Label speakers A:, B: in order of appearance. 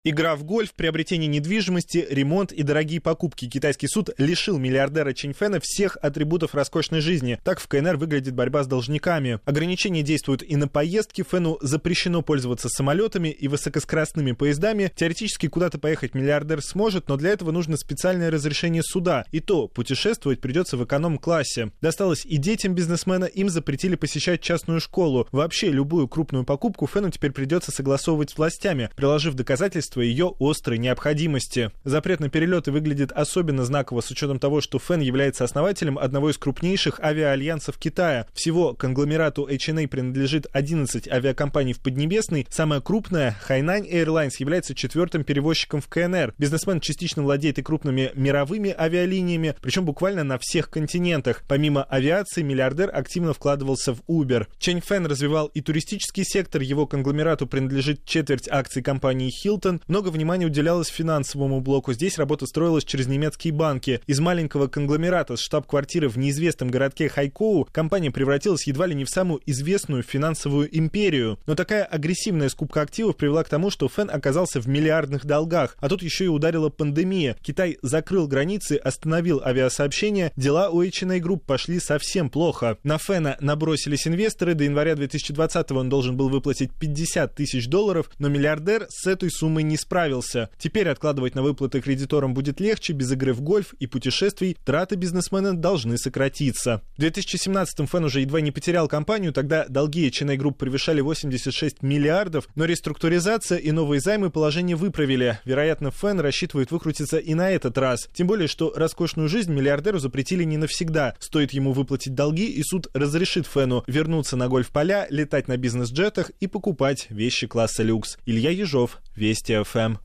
A: Игра в гольф, приобретение недвижимости, ремонт и дорогие покупки. Китайский суд лишил миллиардера Чэнь Фэна всех атрибутов роскошной жизни. Так в КНР выглядит борьба с должниками. Ограничения действуют и на поездки. Фэну запрещено пользоваться самолетами и высокоскоростными поездами. Теоретически куда-то поехать миллиардер сможет, но для этого нужно специальное разрешение суда. И то путешествовать придется в эконом-классе. Досталось и детям бизнесмена, им запретили посещать частную школу. Вообще любую крупную покупку Фэну теперь придется согласовывать с властями, приложив доказательства ее острой необходимости. Запрет на перелеты выглядит особенно знаково с учетом того, что Фэн является основателем одного из крупнейших авиаальянсов Китая. Всего конгломерату H&A принадлежит 11 авиакомпаний в Поднебесной. Самая крупная, Хайнань Airlines, является четвертым перевозчиком в КНР. Бизнесмен частично владеет и крупными мировыми авиалиниями, причем буквально на всех континентах. Помимо авиации, миллиардер активно вкладывался в Uber. Чэнь Фэн развивал и туристический сектор, его конгломерату принадлежит четверть акций компании Hilton. Много внимания уделялось финансовому блоку. Здесь работа строилась через немецкие банки. Из маленького конгломерата с штаб-квартиры в неизвестном городке Хайкоу компания превратилась едва ли не в самую известную финансовую империю. Но такая агрессивная скупка активов привела к тому, что Фэн оказался в миллиардных долгах. А тут еще и ударила пандемия. Китай закрыл границы, остановил авиасообщения. Дела у H&A Group пошли совсем плохо. На Фэна набросились инвесторы. До января 2020-го он должен был выплатить $50 тысяч, но миллиардер с этой суммой не справился. Теперь откладывать на выплаты кредиторам будет легче, без игры в гольф и путешествий траты бизнесмена должны сократиться. В 2017-м Фэн уже едва не потерял компанию, тогда долги H&A Group превышали 86 миллиардов, но реструктуризация и новые займы положение выправили. Вероятно, Фэн рассчитывает выкрутиться и на этот раз. Тем более, что роскошную жизнь миллиардеру запретили не навсегда. Стоит ему выплатить долги, и суд разрешит Фэну вернуться на гольф-поля, летать на бизнес-джетах и покупать вещи класса люкс. Илья Ежов, Вести ФМ.